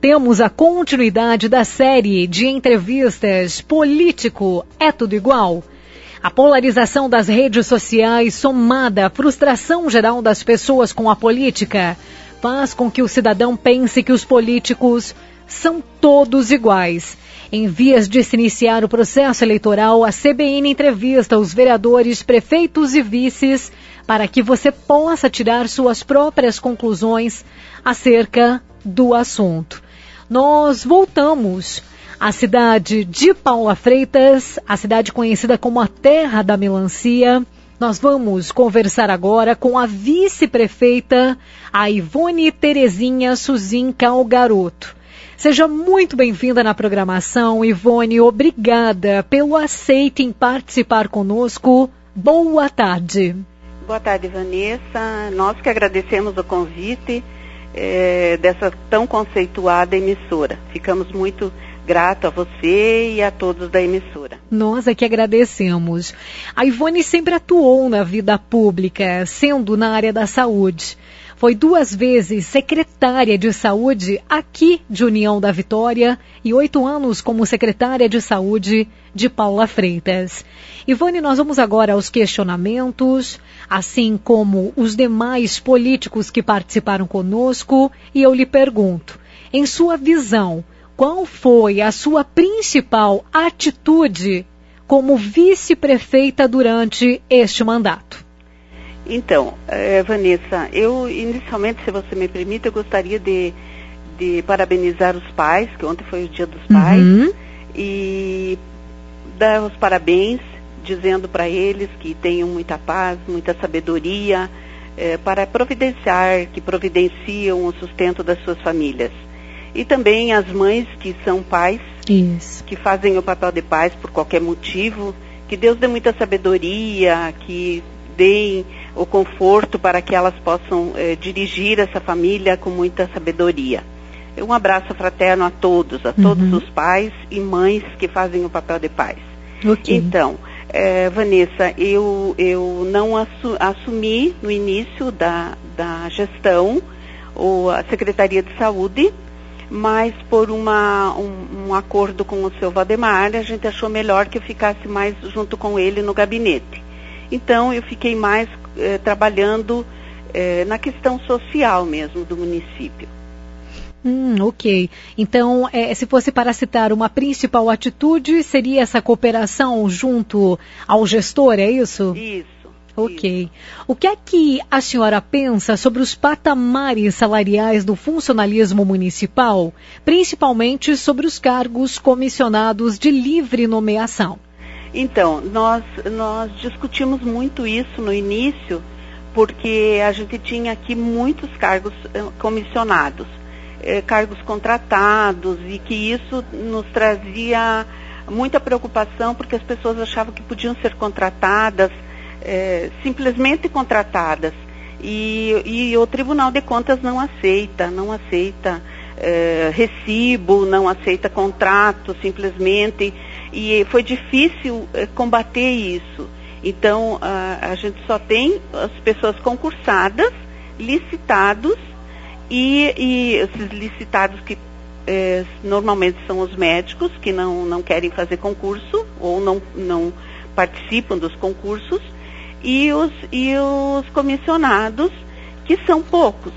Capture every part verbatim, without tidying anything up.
temos a continuidade da série de entrevistas Político é Tudo Igual? A polarização das redes sociais, somada à frustração geral das pessoas com a política, faz com que o cidadão pense que os políticos são todos iguais. Em vias de se iniciar o processo eleitoral, a C B N entrevista os vereadores, prefeitos e vices para que você possa tirar suas próprias conclusões acerca do assunto. Nós voltamos à cidade de Paula Freitas, a cidade conhecida como a terra da melancia. Nós vamos conversar agora com a vice-prefeita, a Ivone Terezinha Suzin Calgaroto. Seja muito bem-vinda na programação, Ivone. Obrigada pelo aceite em participar conosco. Boa tarde. Boa tarde, Vanessa. Nós que agradecemos o convite é, dessa tão conceituada emissora. Ficamos muito gratos a você e a todos da emissora. Nós é que agradecemos. A Ivone sempre atuou na vida pública, sendo na área da saúde. Foi duas vezes secretária de saúde aqui de União da Vitória e oito anos como secretária de saúde de Paula Freitas. Ivone, nós vamos agora aos questionamentos, assim como os demais políticos que participaram conosco, e eu lhe pergunto, em sua visão, qual foi a sua principal atitude como vice-prefeita durante este mandato? Então, eh, Vanessa, eu inicialmente, se você me permite, eu gostaria de, de parabenizar os pais, que ontem foi o Dia dos Pais, uhum. e dar os parabéns, dizendo para eles que tenham muita paz, muita sabedoria, eh, para providenciar, que providenciam o sustento das suas famílias. E também as mães que são pais, Isso. que fazem o papel de pais por qualquer motivo, que Deus dê muita sabedoria, que deem o conforto para que elas possam eh, dirigir essa família com muita sabedoria. Um abraço fraterno a todos, a uhum. todos os pais e mães que fazem o papel de pais. Okay. Então, eh, Vanessa, eu, eu não assu- assumi no início da, da gestão ou a Secretaria de Saúde, mas por uma, um, um acordo com o seu Valdemar, a gente achou melhor que eu ficasse mais junto com ele no gabinete. Então, eu fiquei mais eh, trabalhando eh, na questão social mesmo do município. Hum, ok. Então, eh, se fosse para citar uma principal atitude, seria essa cooperação junto ao gestor, é isso? Isso. Ok. Isso. O que é que a senhora pensa sobre os patamares salariais do funcionalismo municipal, principalmente sobre os cargos comissionados de livre nomeação? Então, nós, nós discutimos muito isso no início, porque a gente tinha aqui muitos cargos comissionados, eh, cargos contratados, e que isso nos trazia muita preocupação, porque as pessoas achavam que podiam ser contratadas, eh, simplesmente contratadas, e, e o Tribunal de Contas não aceita, não aceita eh, recibo, não aceita contrato, simplesmente. E foi difícil eh, combater isso. Então, a, a gente só tem as pessoas concursadas, licitados, e, e esses licitados que eh, normalmente são os médicos, que não, não querem fazer concurso, ou não, não participam dos concursos, e os, e os comissionados, que são poucos.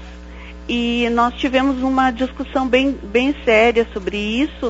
E nós tivemos uma discussão bem, bem séria sobre isso,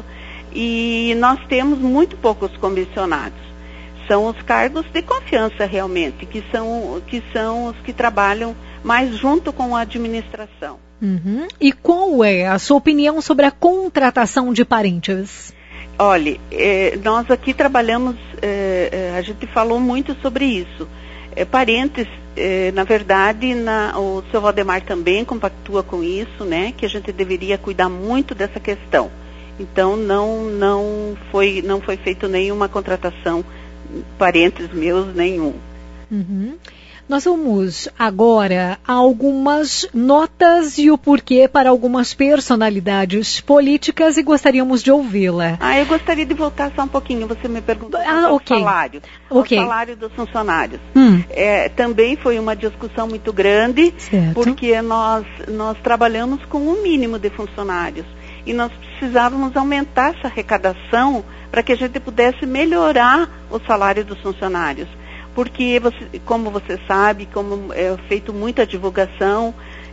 e nós temos muito poucos comissionados. São os cargos de confiança realmente, que são, que são os que trabalham mais junto com a administração. Uhum. E qual é a sua opinião sobre a contratação de parentes? Olha, eh, nós aqui trabalhamos, eh, a gente falou muito sobre isso. Eh, parentes, eh, na verdade, na, o seu Valdemar também compactua com isso, né, que a gente deveria cuidar muito dessa questão. Então, não, não, foi, não foi feito nenhuma contratação, parentes meus, nenhum. Uhum. Nós vamos agora a algumas notas e o porquê para algumas personalidades políticas e gostaríamos de ouvi-la. Ah, eu gostaria de voltar só um pouquinho. Você me perguntou ah, sobre okay. o salário. Okay. O salário dos funcionários. Hum. É, também foi uma discussão muito grande, certo. Porque nós, nós trabalhamos com um mínimo de funcionários. e nós precisávamos aumentar essa arrecadação para que a gente pudesse melhorar o salário dos funcionários. Porque, você, como você sabe, como é feito muita divulgação,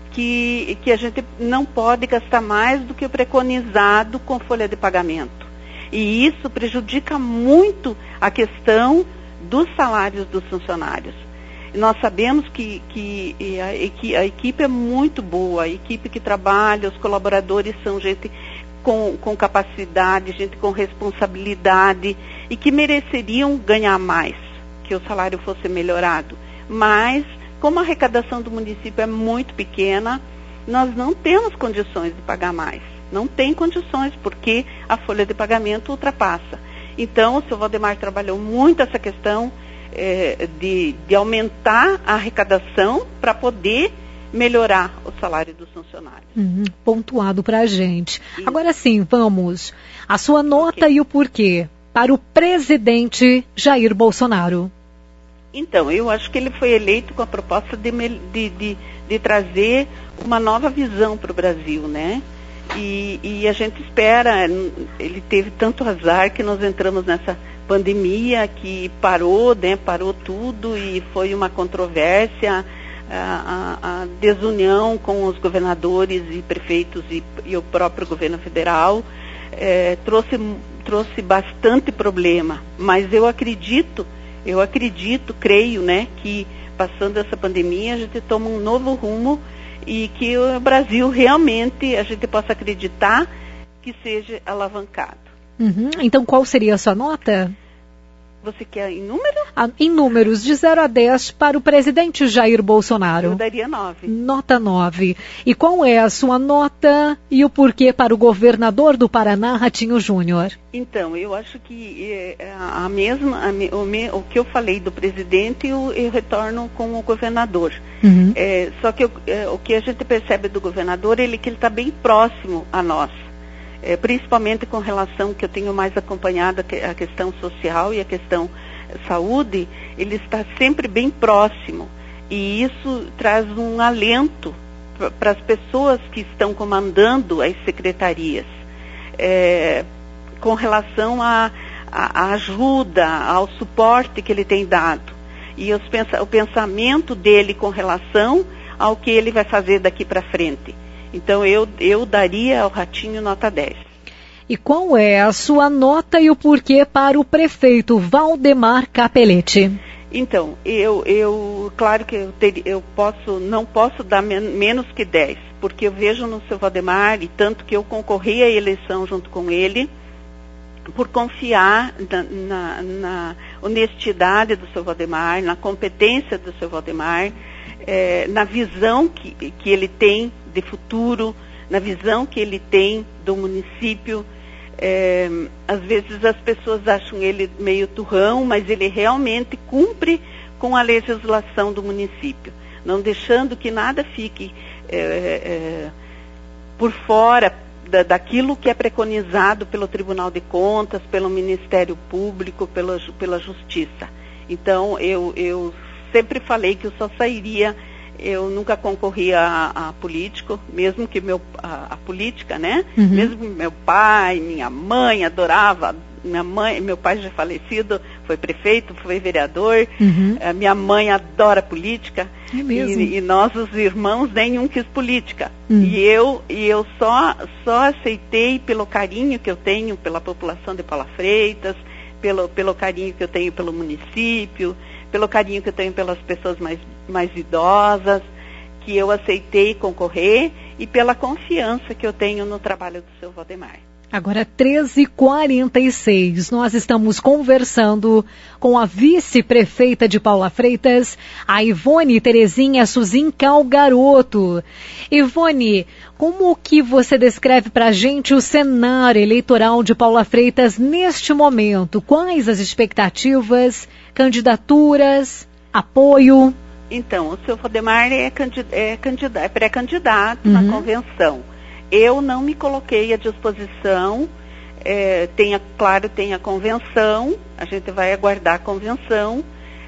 que, que a gente não pode gastar mais do que o preconizado com folha de pagamento. E isso prejudica muito a questão dos salários dos funcionários. Nós sabemos que, que a, a equipe é muito boa, a equipe que trabalha, os colaboradores são gente com, com capacidade, gente com responsabilidade e que mereceriam ganhar mais, que o salário fosse melhorado. Mas, como a arrecadação do município é muito pequena, nós não temos condições de pagar mais. Não tem condições, porque a folha de pagamento ultrapassa. Então, o seu Valdemar trabalhou muito essa questão é, de, de aumentar a arrecadação para poder melhorar o salário dos funcionários. Uhum, pontuado para a gente. Isso. Agora sim, vamos. A sua nota okay. E o porquê para o presidente Jair Bolsonaro. Então, eu acho que ele foi eleito com a proposta de, de, de, de trazer uma nova visão para o Brasil, né? E, e a gente espera, ele teve tanto azar que nós entramos nessa pandemia que parou, né, parou tudo e foi uma controvérsia, a, a, a desunião com os governadores e prefeitos e, e o próprio governo federal, é, trouxe, trouxe bastante problema, mas eu acredito, eu acredito, creio, né, que passando essa pandemia a gente toma um novo rumo e que o Brasil realmente, a gente possa acreditar que seja alavancado. Uhum. Então, qual seria a sua nota? Você quer em número? Ah, em números, de zero a dez para o presidente Jair Bolsonaro. Eu daria nove. Nota nove. E qual é a sua nota e o porquê para o governador do Paraná, Ratinho Júnior? Então, eu acho que é, a mesma, a, o, me, o que eu falei do presidente, eu, eu retorno com o governador. Uhum. É, só que eu, é, o que a gente percebe do governador, ele que ele está bem próximo a nós. É, principalmente com relação que eu tenho mais acompanhado a questão social e a questão saúde, ele está sempre bem próximo. E isso traz um alento para as pessoas que estão comandando as secretarias, é, com relação à ajuda, ao suporte que ele tem dado. E os, o pensamento dele com relação ao que ele vai fazer daqui para frente. Então, eu, eu daria ao Ratinho nota dez. E qual é a sua nota e o porquê para o prefeito Valdemar Capelletti? Então, eu, eu claro que eu, ter, eu posso, não posso dar men, menos que dez, porque eu vejo no seu Valdemar, e tanto que eu concorri à eleição junto com ele, por confiar na, na, na honestidade do seu Valdemar, na competência do seu Valdemar, é, na visão que, que ele tem de futuro, na visão que ele tem do município. É, às vezes as pessoas acham ele meio turrão, mas ele realmente cumpre com a legislação do município, não deixando que nada fique é, é, por fora da, daquilo que é preconizado pelo Tribunal de Contas, pelo Ministério Público, pela, pela Justiça. Então, eu, eu sempre falei que eu só sairia. Eu nunca concorri a, a político, mesmo que meu, a, a política, né? Uhum. Mesmo que meu pai, minha mãe adorava, minha mãe, meu pai já falecido, foi prefeito, foi vereador, uhum. a minha mãe adora política, é mesmo? E, e nós, os irmãos, nenhum quis política. Uhum. E eu, e eu só, só aceitei pelo carinho que eu tenho pela população de Paula Freitas, pelo, pelo carinho que eu tenho pelo município, pelo carinho que eu tenho pelas pessoas mais, mais idosas, que eu aceitei concorrer, e pela confiança que eu tenho no trabalho do seu Valdemar. Agora, treze e quarenta e seis, nós estamos conversando com a vice-prefeita de Paula Freitas, a Ivone Terezinha Suzin Calgaroto. Ivone, como que você descreve para a gente o cenário eleitoral de Paula Freitas neste momento? Quais as expectativas, candidaturas, apoio? Então, o seu Valdemar é, é, é pré-candidato uhum. na convenção. Eu não me coloquei à disposição, é, tem a, claro, tem a convenção, a gente vai aguardar a convenção,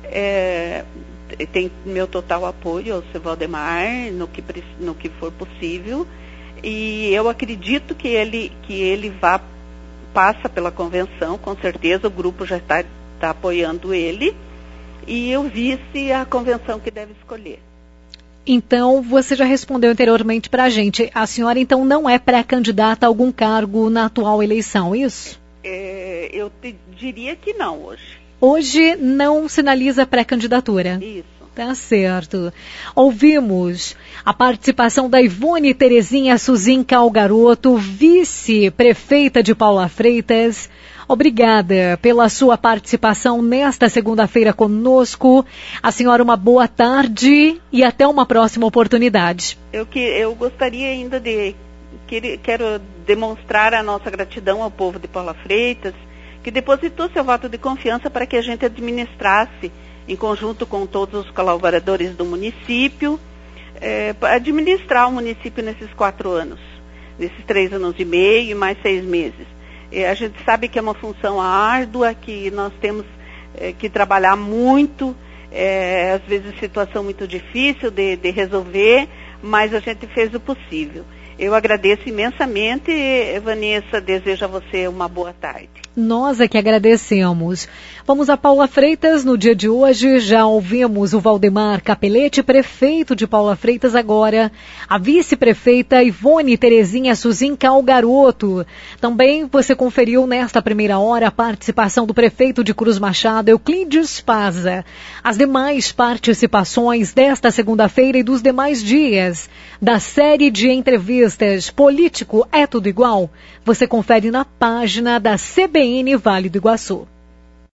é, tem meu total apoio ao seu Valdemar no que, no que for possível, e eu acredito que ele, que ele vá, passa pela convenção, com certeza o grupo já está tá apoiando ele, e o vice a convenção que deve escolher. Então, você já respondeu anteriormente para a gente. A senhora, então, não é pré-candidata a algum cargo na atual eleição, isso? É, eu te diria que não hoje. Hoje não sinaliza pré-candidatura? Isso. Tá certo. Ouvimos a participação da Ivone Terezinha Suzin Calgaroto, vice-prefeita de Paula Freitas. Obrigada pela sua participação nesta segunda-feira conosco. A senhora, uma boa tarde e até uma próxima oportunidade. Eu, que, eu gostaria ainda de... Que, quero demonstrar a nossa gratidão ao povo de Paula Freitas, que depositou seu voto de confiança para que a gente administrasse, em conjunto com todos os colaboradores do município, é, para administrar o município nesses quatro anos, nesses três anos e meio e mais seis meses. A gente sabe que é uma função árdua, que nós temos é, que trabalhar muito, é, às vezes situação muito difícil de, de resolver, mas a gente fez o possível. Eu agradeço imensamente, Vanessa, desejo a você uma boa tarde. Nós é que agradecemos. Vamos a Paula Freitas. No dia de hoje já ouvimos o Valdemar Capelete, prefeito de Paula Freitas, agora a vice-prefeita Ivone Terezinha Suzin Calgaroto. Também você conferiu nesta primeira hora a participação do prefeito de Cruz Machado, Euclides Paza. As demais participações desta segunda-feira e dos demais dias da série de entrevistas Político é Tudo Igual, você confere na página da C B N Vale do Iguaçu.